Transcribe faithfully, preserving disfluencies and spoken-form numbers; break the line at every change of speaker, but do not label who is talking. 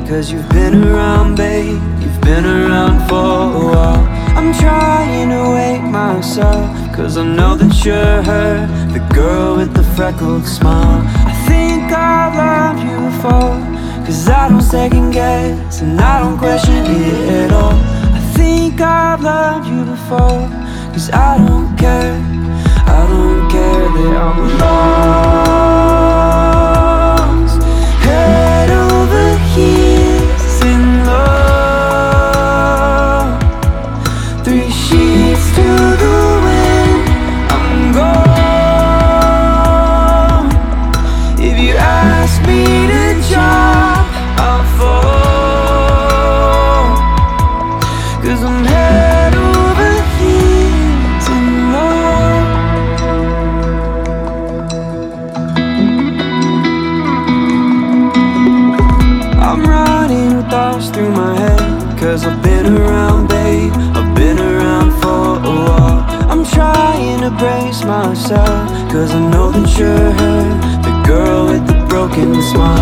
Cause you've been around, babe, you've been around for a while. I'm trying to wake myself, cause I know that you're her, the girl with the freckled smile. I think I've loved you before, cause I don't second guess and I don't question it at all. I think I've loved you before, cause I don't care, I don't care that I'm lost, head over heels in love. Three sheets to the wind, I'm gone. If you ask me to jump, I'll fall, cause I'm head over heels in love. I'm running with thoughts through my head, cause I've been around, babe, I've been around for a while. I'm trying to brace myself, cause I know that you're her, the girl with the broken smile.